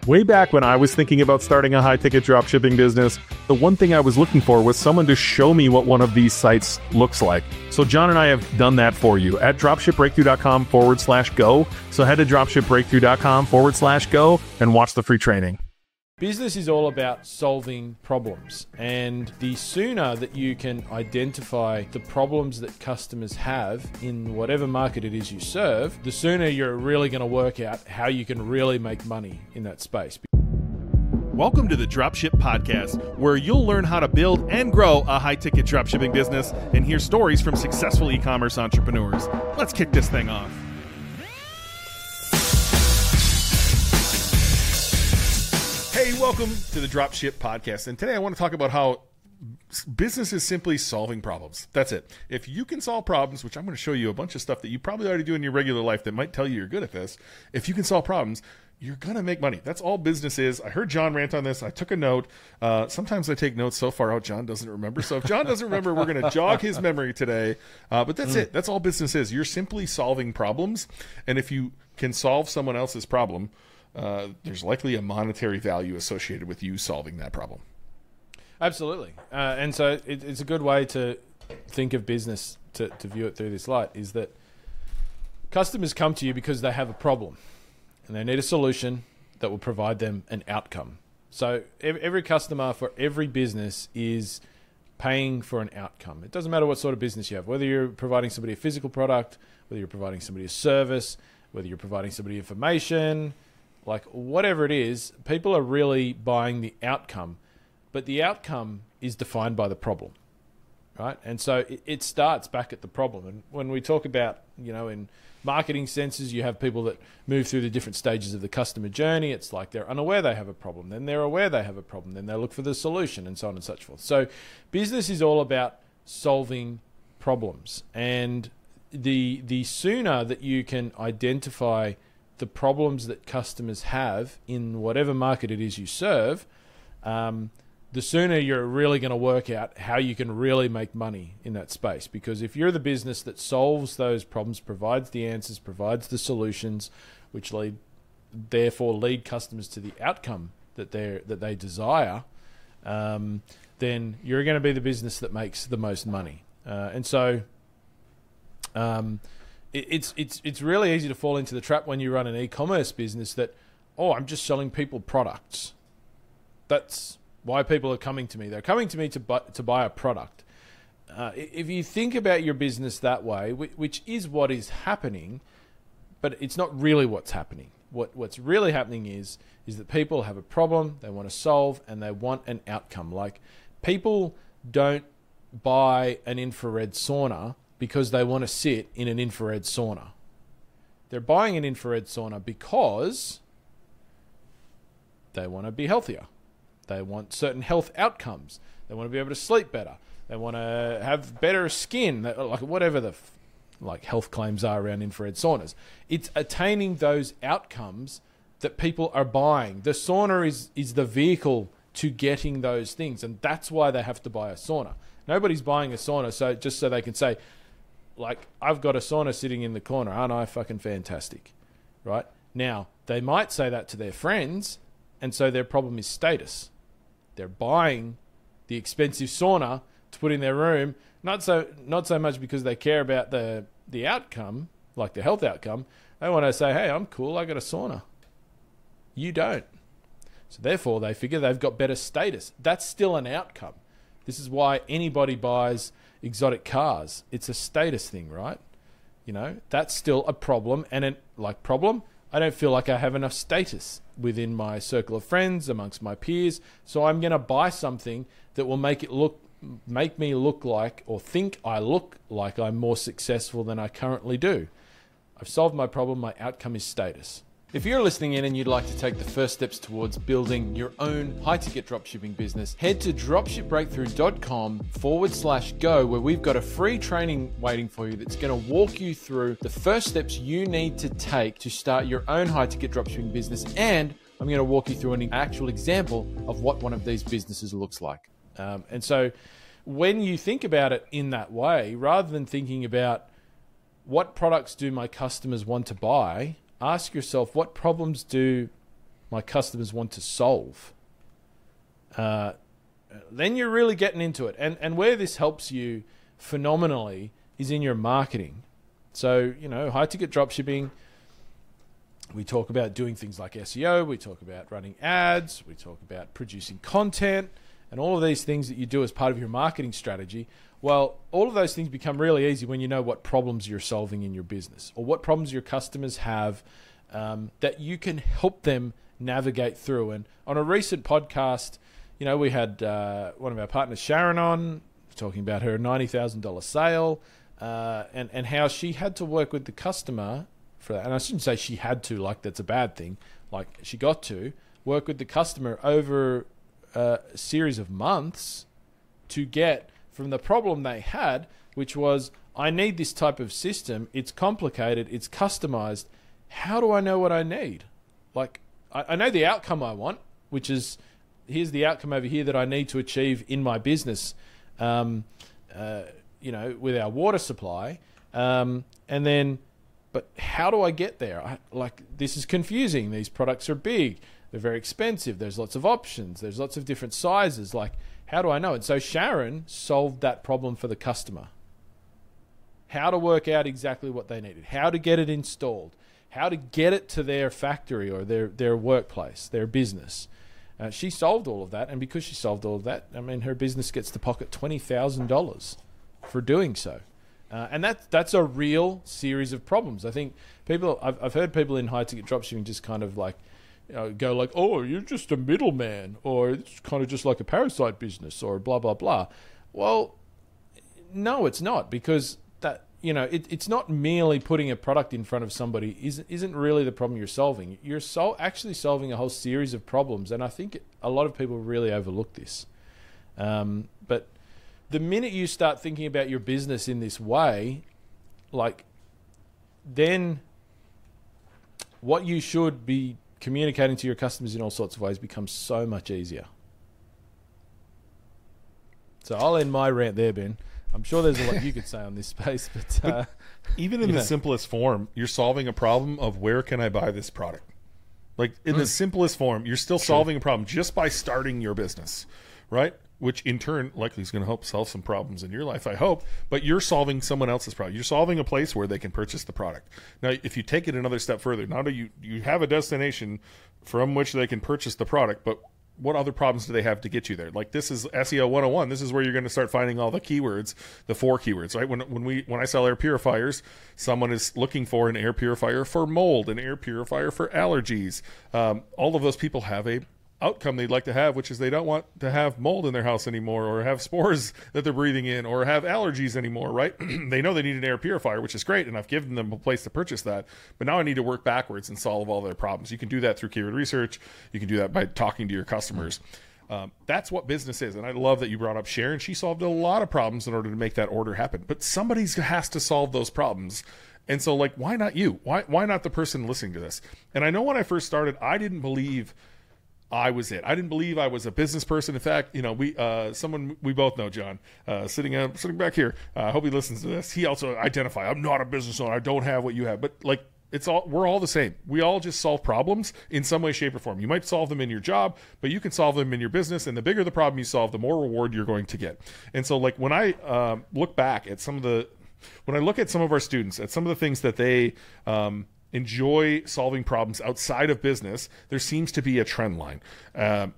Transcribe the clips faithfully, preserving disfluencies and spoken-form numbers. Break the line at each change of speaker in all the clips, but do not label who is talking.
Way back when I was thinking about starting a high-ticket dropshipping business, the one thing I was looking for was someone to show me what one of these sites looks like. So John and I have done that for you at dropshipbreakthrough.com forward slash go. So head to dropshipbreakthrough.com forward slash go and watch the free training.
Business is all about solving problems, and the sooner that you can identify the problems that customers have in whatever market it is you serve, the sooner you're really going to work out how you can really make money in that space.
Welcome to the Dropship Podcast, where you'll learn how to build and grow a high-ticket dropshipping business and hear stories from successful e-commerce entrepreneurs. Let's kick this thing off. Hey, welcome to the Dropship Podcast, and today I want to talk about how business is simply solving problems. That's it. If you can solve problems, which I'm going to show you a bunch of stuff that you probably already do in your regular life that might tell you you're good at this, if you can solve problems, you're going to make money. That's all business is. I heard John rant on this. I took a note. Uh, sometimes I take notes so far out John doesn't remember. So if John doesn't remember, we're going to jog his memory today. Uh, but that's mm. it. That's all business is. You're simply solving problems. And if you can solve someone else's problem, Uh, there's likely a monetary value associated with you solving that problem.
Absolutely. Uh, and so it, it's a good way to think of business, to, to view it through this light, is that customers come to you because they have a problem and they need a solution that will provide them an outcome. So every, every customer for every business is paying for an outcome. It doesn't matter what sort of business you have, whether you're providing somebody a physical product, whether you're providing somebody a service, whether you're providing somebody information, like whatever it is, people are really buying the outcome, but the outcome is defined by the problem, right? And so it, it starts back at the problem. And when we talk about, you know, in marketing senses, you have people that move through the different stages of the customer journey. It's like they're unaware they have a problem, then they're aware they have a problem, then they look for the solution, and so on and so forth. So business is all about solving problems. And the the sooner that you can identify the problems that customers have in whatever market it is you serve, um, the sooner you're really going to work out how you can really make money in that space. Because if you're the business that solves those problems, provides the answers, provides the solutions, which lead, therefore lead customers to the outcome that they that they desire, um, then you're going to be the business that makes the most money. Uh, and so, um, It's it's it's really easy to fall into the trap when you run an e-commerce business that, oh, I'm just selling people products. That's why people are coming to me. They're coming to me to buy, to buy a product. Uh, if you think about your business that way, which is what is happening, but it's not really what's happening. What what's really happening is is that people have a problem they want to solve and they want an outcome. Like, people don't buy an infrared sauna because they want to sit in an infrared sauna. They're buying an infrared sauna because they want to be healthier. They want certain health outcomes. They want to be able to sleep better. They want to have better skin, like whatever the like health claims are around infrared saunas. It's attaining those outcomes that people are buying. The sauna is is the vehicle to getting those things, and that's why they have to buy a sauna. Nobody's buying a sauna so just so they can say, like, I've got a sauna sitting in the corner. Aren't I fucking fantastic? Right? Now, they might say that to their friends, and so their problem is status. They're buying the expensive sauna to put in their room, not so not so much because they care about the, the outcome, like the health outcome. They want to say, hey, I'm cool, I got a sauna. You don't. So therefore, they figure they've got better status. That's still an outcome. This is why anybody buys exotic cars. It's a status thing, right? You know, that's still a problem. And it, like problem, I don't feel like I have enough status within my circle of friends, amongst my peers. So I'm going to buy something that will make it look, make me look like, or think I look like I'm more successful than I currently do. I've solved my problem. My outcome is status. If you're listening in and you'd like to take the first steps towards building your own high-ticket dropshipping business, head to dropshipbreakthrough.com forward slash go, where we've got a free training waiting for you that's going to walk you through the first steps you need to take to start your own high-ticket dropshipping business. And I'm going to walk you through an actual example of what one of these businesses looks like. Um, and so when you think about it in that way, rather than thinking about what products do my customers want to buy, ask yourself, what problems do my customers want to solve, uh, then you're really getting into it. And and where this helps you phenomenally is in your marketing. So, you know, high ticket dropshipping, we talk about doing things like S E O, we talk about running ads, we talk about producing content, and all of these things that you do as part of your marketing strategy. Well, all of those things become really easy when you know what problems you're solving in your business, or what problems your customers have um, that you can help them navigate through. And on a recent podcast, you know, we had uh, one of our partners, Sharon, on talking about her ninety thousand dollars sale uh, and, and how she had to work with the customer for that. And I shouldn't say she had to, like that's a bad thing. Like she got to work with the customer over uh, a series of months to get from the problem they had, which was, I need this type of system. It's complicated. It's customized. How do I know what I need? Like, I, I know the outcome I want, which is, here's the outcome over here that I need to achieve in my business, um, uh, you know, with our water supply. Um, and then, but how do I get there? I, like, this is confusing. These products are big. They're very expensive. There's lots of options. There's lots of different sizes. Like, how do I know? And so Sharon solved that problem for the customer. How to work out exactly what they needed, how to get it installed, how to get it to their factory or their, their workplace, their business. Uh, she solved all of that, and because she solved all of that, I mean, her business gets to pocket twenty thousand dollars for doing so. Uh, and that, that's a real series of problems. I think people, I've, I've heard people in high-ticket dropshipping just kind of like, you know, go like, oh, you're just a middleman, or it's kind of just like a parasite business, or blah, blah, blah. Well, no, it's not, because that, you know, it, it's not merely putting a product in front of somebody isn't, isn't really the problem you're solving. You're sol- actually solving a whole series of problems, and I think a lot of people really overlook this. Um, but the minute you start thinking about your business in this way, like, then what you should be communicating to your customers in all sorts of ways becomes so much easier. So I'll end my rant there, Ben. I'm sure there's a lot you could say on this space, but, uh,
but even in the know. simplest form, you're solving a problem of where can I buy this product? Like in mm. the simplest form, you're still True. solving a problem just by starting your business, right? Which in turn likely is going to help solve some problems in your life, I hope, but you're solving someone else's problem. You're solving a place where they can purchase the product. Now, if you take it another step further, not only you, you have a destination from which they can purchase the product, but what other problems do they have to get you there? Like, this is S E O one oh one. This is where you're going to start finding all the keywords, the four keywords, right? When when we when I sell air purifiers, someone is looking for an air purifier for mold, an air purifier for allergies. Um, all of those people have a outcome they'd like to have, which is they don't want to have mold in their house anymore, or have spores that they're breathing in, or have allergies anymore, right? They know they need an air purifier, which is great, and I've given them a place to purchase that, but now I need to work backwards and solve all their problems. You can do that through keyword research. You can do that by talking to your customers. Um, that's what business is, and I love that you brought up Sharon. She solved a lot of problems in order to make that order happen, but somebody has to solve those problems. And so, like, why not you? Why, why not the person listening to this? And I know when I first started, I didn't believe I was it. I didn't believe I was a business person. In fact, you know, we uh, someone we both know, John, uh, sitting uh, sitting back here. I uh, hope he listens to this. He also identify. I'm not a business owner. I don't have what you have. But like, it's all we're all the same. We all just solve problems in some way, shape, or form. You might solve them in your job, but you can solve them in your business. And the bigger the problem you solve, the more reward you're going to get. And so, like, when I um, look back at some of the, when I look at some of our students, at some of the things that they um, enjoy solving problems outside of business, there seems to be a trend line. Um,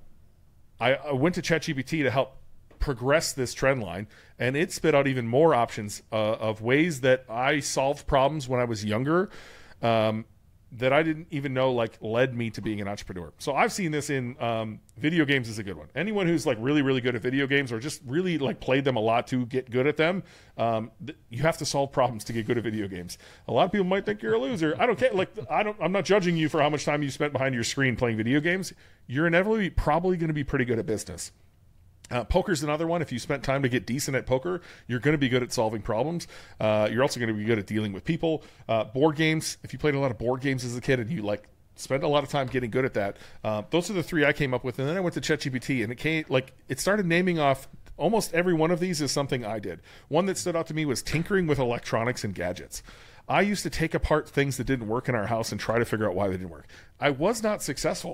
I, I went to ChatGPT to help progress this trend line, and it spit out even more options uh, of ways that I solved problems when I was younger um, that I didn't even know like led me to being an entrepreneur. So I've seen this in um, video games is a good one. Anyone who's like really, really good at video games, or just really like played them a lot to get good at them, um, th- you have to solve problems to get good at video games. A lot of people might think you're a loser. I don't care. Like, I don't, I'm not judging you for how much time you spent behind your screen playing video games. You're inevitably probably going to be pretty good at business. Uh, poker's another one. If you spent time to get decent at poker, you're going to be good at solving problems. Uh, you're also going to be good at dealing with people. Uh, board games, if you played a lot of board games as a kid and you like spent a lot of time getting good at that, uh, those are the three I came up with. And then I went to ChatGPT, and it came like it started naming off almost every one of these is something I did. One that stood out to me was tinkering with electronics and gadgets. I used to take apart things that didn't work in our house and try to figure out why they didn't work. I was not successful.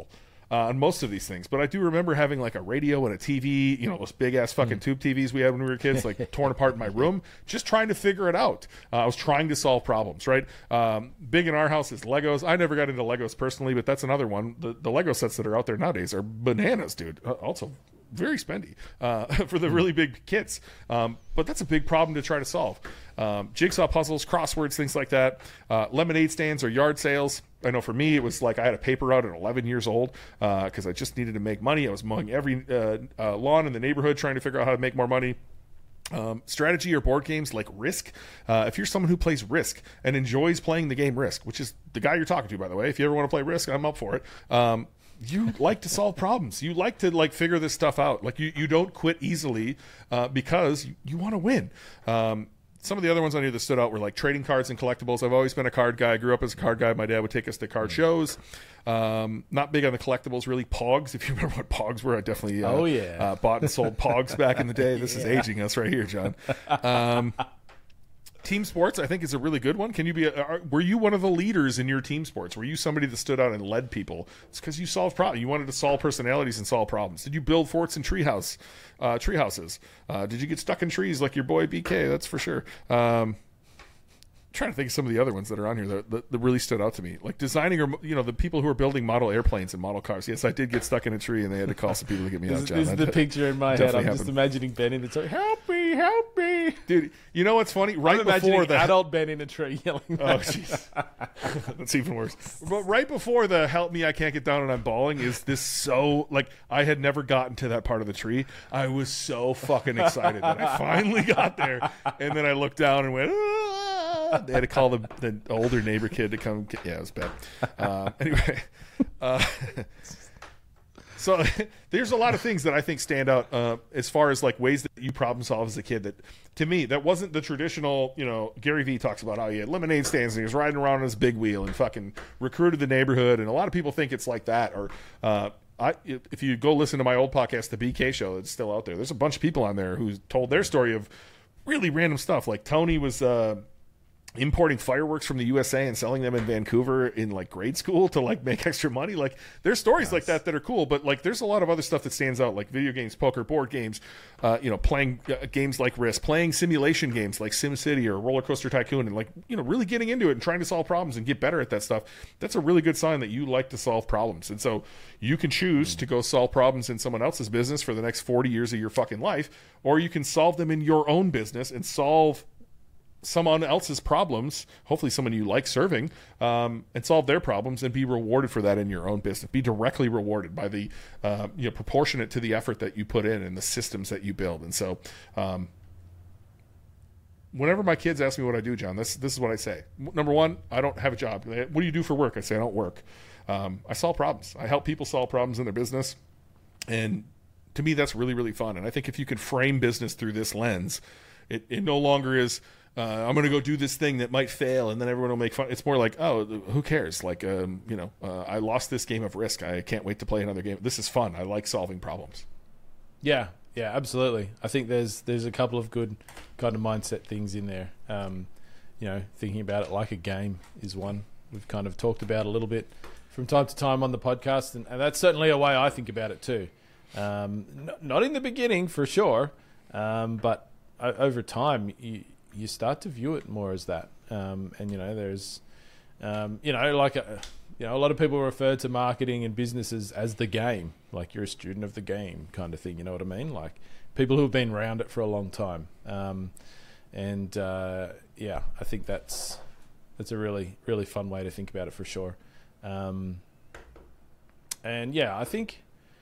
uh, on most of these things. But I do remember having like a radio and a T V, you know, those big ass fucking mm. tube T Vs we had when we were kids, like torn apart in my room, just trying to figure it out. Uh, I was trying to solve problems, right? Um, big in our house is Legos. I never got into Legos personally, but that's another one. The, the Lego sets that are out there nowadays are bananas, dude. Uh, also very spendy uh, for the really big kits. Um, but that's a big problem to try to solve. Um, jigsaw puzzles, crosswords, things like that. Uh, lemonade stands or yard sales. I know for me, it was like I had a paper route at eleven years old because uh, I just needed to make money. I was mowing every uh, uh, lawn in the neighborhood trying to figure out how to make more money. Um, strategy or board games like Risk. Uh, if you're someone who plays Risk and enjoys playing the game Risk, which is the guy you're talking to, by the way, if you ever want to play Risk, I'm up for it. Um, you like to solve problems. You like to like figure this stuff out. Like you, you don't quit easily uh, because you, you want to win. Um, some of the other ones on here that stood out were like trading cards and collectibles. I've always been a card guy. I grew up as a card guy. My dad would take us to card shows. Um, not big on the collectibles, really. Pogs, if you remember what Pogs were, I definitely uh,
oh, yeah.
uh, bought and sold Pogs back in the day. This yeah. is aging us right here, John. Um, team sports, I think, is a really good one. Can you be? A, are, were you one of the leaders in your team sports? Were you somebody that stood out and led people? It's because you solved problems. You wanted to solve personalities and solve problems. Did you build forts and treehouse, uh, tree houses? Uh, did you get stuck in trees like your boy B K? That's for sure. Um, trying to think of some of the other ones that are on here that, that, that really stood out to me, like designing or you know the people who are building model airplanes and model cars. Yes, I did get stuck in a tree and they had to call some people to get me
this,
out. John.
This is the
that,
picture in my head. I'm
happened.
just imagining Ben in a tree. Help me! Help me!
Dude, you know what's funny? Right
I'm
before the
adult Ben in a tree yelling.
Oh jeez, that's even worse. But right before the "help me, I can't get down and I'm bawling" is this so like I had never gotten to that part of the tree. I was so fucking excited that I finally got there, and then I looked down and went. Ah! They had to call the, the older neighbor kid to come. Get, yeah, it was bad. Uh, anyway, uh, so there's a lot of things that I think stand out uh, as far as like ways that you problem solve as a kid. That to me, that wasn't the traditional. You know, Gary Vee talks about how he had lemonade stands and he was riding around on his big wheel and fucking recruited the neighborhood. And a lot of people think it's like that. Or uh, I, if you go listen to my old podcast, the B K Show, it's still out there. There's a bunch of people on there who told their story of really random stuff. Like Tony was. Uh, importing fireworks from the U S A and selling them in Vancouver in like grade school to like make extra money. Like there's stories nice. like that that are cool, but like there's a lot of other stuff that stands out, like video games, poker, board games, uh, you know, playing uh, games like Risk, playing simulation games like SimCity or Roller Coaster Tycoon, and like, you know, really getting into it and trying to solve problems and get better at that stuff. That's a really good sign that you like to solve problems. And so you can choose mm. to go solve problems in someone else's business for the next forty years of your fucking life, or you can solve them in your own business and solve someone else's problems, hopefully someone you like serving, um, and solve their problems and be rewarded for that in your own business. Be directly rewarded by the, uh, you know, proportionate to the effort that you put in and the systems that you build. And so, um, whenever my kids ask me what I do, John, this this is what I say. Number one, I don't have a job. What do you do for work? I say I don't work. Um, I solve problems. I help people solve problems in their business, and to me, that's really really fun. And I think if you can frame business through this lens, it, it no longer is. Uh, I'm going to go do this thing that might fail, and then everyone will make fun. It's more like, oh, who cares? Like, um, you know, uh, I lost this game of Risk. I can't wait to play another game. This is fun. I like solving problems.
Yeah, yeah, absolutely. I think there's there's a couple of good kind of mindset things in there. Um, you know, thinking about it like a game is one we've kind of talked about a little bit from time to time on the podcast, and, and that's certainly a way I think about it too. Um, n- not in the beginning, for sure, um, but o- over time, you you start to view it more as that. Um, and, you know, there's, um, you know, like, a, you know, a lot of people refer to marketing and businesses as the game, like you're a student of the game kind of thing. You know what I mean? Like people who have been around it for a long time. Um, and, uh, yeah, I think that's, that's a really, really fun way to think about it for sure. Um, and yeah, I think,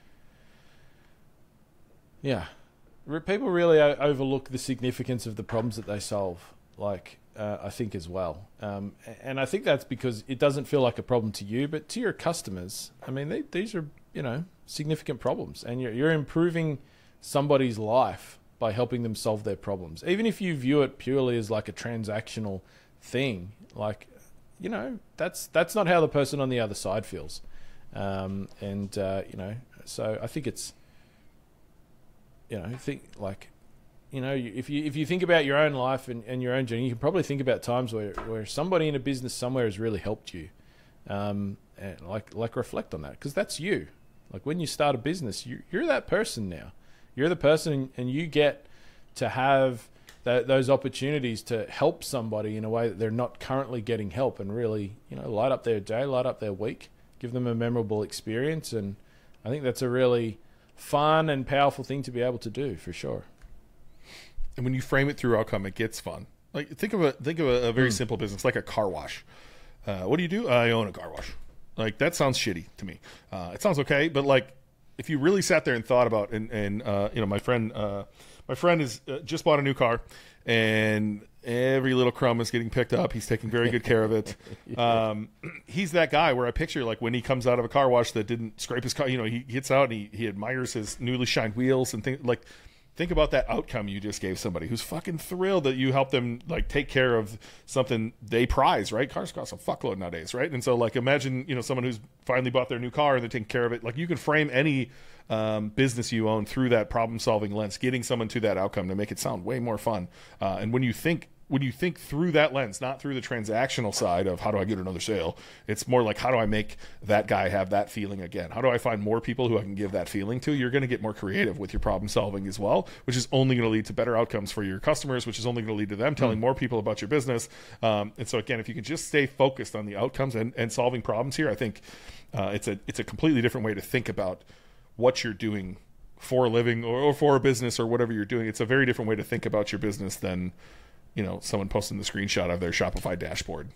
yeah, people really overlook the significance of the problems that they solve, like uh, I think as well. Um, and I think that's because it doesn't feel like a problem to you, but to your customers, I mean, they, these are, you know, significant problems, and you're, you're improving somebody's life by helping them solve their problems. Even if you view it purely as like a transactional thing, like, you know, that's that's not how the person on the other side feels. Um, and, uh, you know, so I think it's, you know, think like, you know, if you if you think about your own life and, and your own journey, you can probably think about times where, where somebody in a business somewhere has really helped you, um, and like like reflect on that, because that's you. Like when you start a business, you, you're that person now. You're the person, and you get to have th- those opportunities to help somebody in a way that they're not currently getting help, and really, you know, light up their day, light up their week, give them a memorable experience. And I think that's a really fun and powerful thing to be able to do, for sure.
And when you frame it through outcome, it gets fun. Like think of a think of a, a very
Mm.
simple business, like a car wash. Uh, what do you do? I own a car wash. Like that sounds shitty to me. Uh, it sounds okay, but like if you really sat there and thought about, and, and uh, you know, my friend, uh, my friend has uh, just bought a new car, and every little crumb is getting picked up. He's taking very good care of it. Um, he's that guy where I picture like when he comes out of a car wash that didn't scrape his car. You know, he gets out and he, he admires his newly shined wheels and things like. Think about that outcome you just gave somebody who's fucking thrilled that you helped them like take care of something they prize, right? Cars cost a fuckload nowadays, right? And so like imagine, you know, someone who's finally bought their new car and they're taking care of it. Like you can frame any um, business you own through that problem solving lens, getting someone to that outcome to make it sound way more fun. Uh, and when you think when you think through that lens, not through the transactional side of how do I get another sale, it's more like how do I make that guy have that feeling again? How do I find more people who I can give that feeling to? You're going to get more creative with your problem solving as well, which is only going to lead to better outcomes for your customers, which is only going to lead to them telling mm. more people about your business. Um, and so again, if you can just stay focused on the outcomes and, and solving problems here, I think uh, it's a it's a completely different way to think about what you're doing for a living or, or for a business or whatever you're doing. It's a very different way to think about your business than you know, someone posting the screenshot of their Shopify dashboard.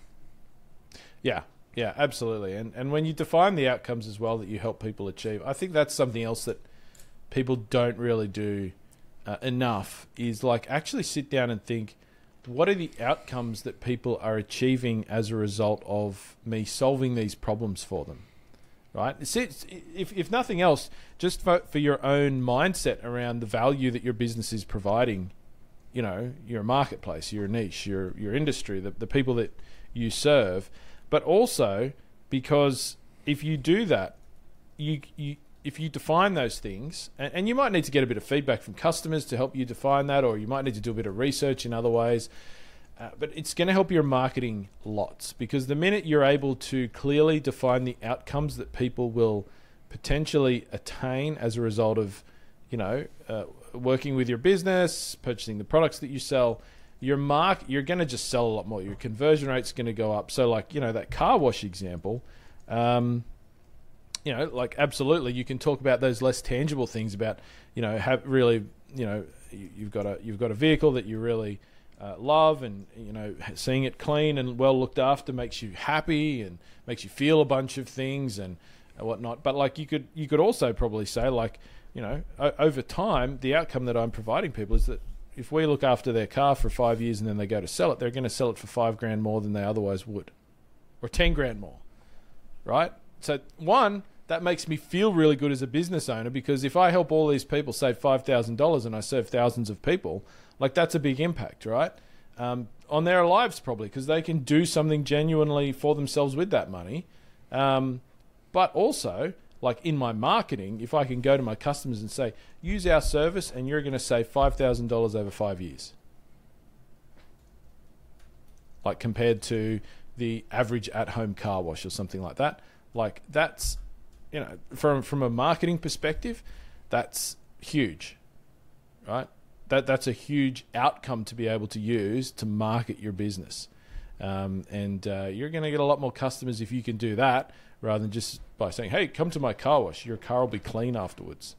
Yeah, yeah, absolutely. And and when you define the outcomes as well that you help people achieve, I think that's something else that people don't really do uh, enough is like actually sit down and think, what are the outcomes that people are achieving as a result of me solving these problems for them? Right? If, if nothing else, just for, for your own mindset around the value that your business is providing. You know, your marketplace, your niche, your your industry, the, the people that you serve, but also because if you do that, you you if you define those things, and, and you might need to get a bit of feedback from customers to help you define that, or you might need to do a bit of research in other ways, uh, but it's going to help your marketing lots, because the minute you're able to clearly define the outcomes that people will potentially attain as a result of, you know, uh, working with your business, purchasing the products that you sell, your mark, you're going to just sell a lot more. Your conversion rate's going to go up. So like, you know, that car wash example, um, you know, like absolutely you can talk about those less tangible things about, you know, have really, you know, you, you've got a, you've got a vehicle that you really uh, love, and, you know, seeing it clean and well looked after makes you happy and makes you feel a bunch of things and whatnot. But like you could, you could also probably say like, you know, o- over time, the outcome that I'm providing people is that if we look after their car for five years and then they go to sell it, they're going to sell it for five grand more than they otherwise would, or ten grand more, right? So one, that makes me feel really good as a business owner, because if I help all these people save five thousand dollars and I serve thousands of people, like that's a big impact, right? Um, on their lives probably, because they can do something genuinely for themselves with that money. Um, but also, like in my marketing, if I can go to my customers and say, use our service and you're going to save five thousand dollars over five years. Like compared to the average at-home car wash or something like that. Like that's, you know, from from a marketing perspective, that's huge, right? That That's a huge outcome to be able to use to market your business. Um, and uh, you're going to get a lot more customers if you can do that, rather than just by saying, hey, come to my car wash. Your car will be clean afterwards.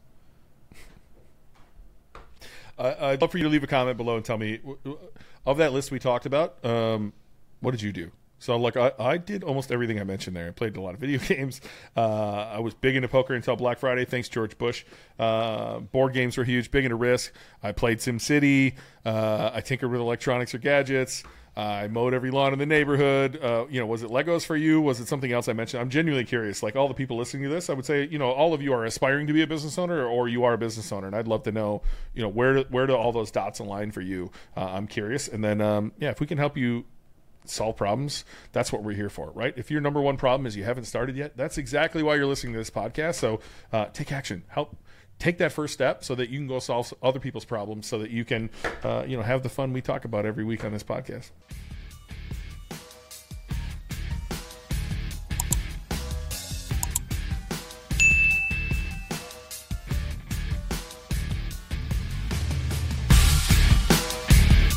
Uh, I'd love for you to leave a comment below and tell me, of that list we talked about, um, what did you do? So, like, I, I did almost everything I mentioned there. I played a lot of video games. Uh, I was big into poker until Black Friday, thanks George Bush. Uh, board games were huge, big into Risk. I played SimCity. Uh, I tinkered with electronics or gadgets. I mowed every lawn in the neighborhood. Uh, you know, was it Legos for you? Was it something else I mentioned? I'm genuinely curious. Like all the people listening to this, I would say, you know, all of you are aspiring to be a business owner, or you are a business owner, and I'd love to know, you know, where do, where do all those dots align for you? Uh, I'm curious. And then, um, yeah, if we can help you solve problems, that's what we're here for, right? If your number one problem is you haven't started yet, that's exactly why you're listening to this podcast. So uh, take action. Help. Take that first step so that you can go solve other people's problems, so that you can, uh, you know, have the fun we talk about every week on this podcast.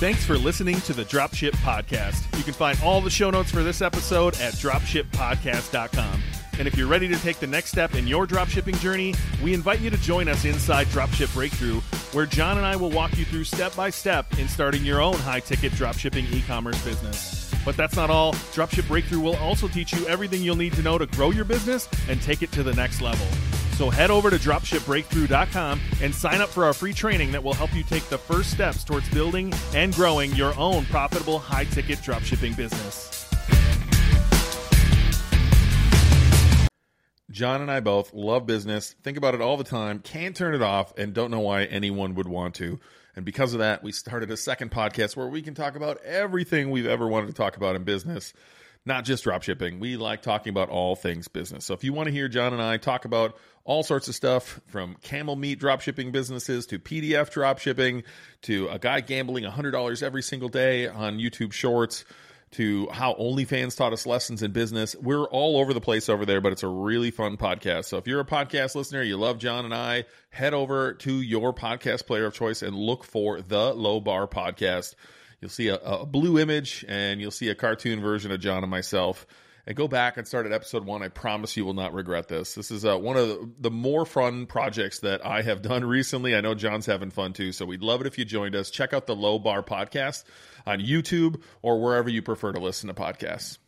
Thanks for listening to the Dropship Podcast. You can find all the show notes for this episode at dropship podcast dot com. And if you're ready to take the next step in your dropshipping journey, we invite you to join us inside Dropship Breakthrough, where John and I will walk you through step by step in starting your own high-ticket dropshipping e-commerce business. But that's not all. Dropship Breakthrough will also teach you everything you'll need to know to grow your business and take it to the next level. So head over to dropship breakthrough dot com and sign up for our free training that will help you take the first steps towards building and growing your own profitable high-ticket dropshipping business. John and I both love business, think about it all the time, can't turn it off, and don't know why anyone would want to. And because of that, we started a second podcast where we can talk about everything we've ever wanted to talk about in business, not just dropshipping. We like talking about all things business. So if you want to hear John and I talk about all sorts of stuff, from camel meat dropshipping businesses to P D F dropshipping to a guy gambling one hundred dollars every single day on YouTube Shorts, to how OnlyFans taught us lessons in business. We're all over the place over there, but it's a really fun podcast. So if you're a podcast listener, you love John and I, head over to your podcast player of choice and look for the Low Bar Podcast. You'll see a, a blue image, and you'll see a cartoon version of John and myself. And go back and start at episode one. I promise you will not regret this. This is uh, one of the, the more fun projects that I have done recently. I know John's having fun too, so we'd love it if you joined us. Check out the Low Bar Podcast on YouTube or wherever you prefer to listen to podcasts.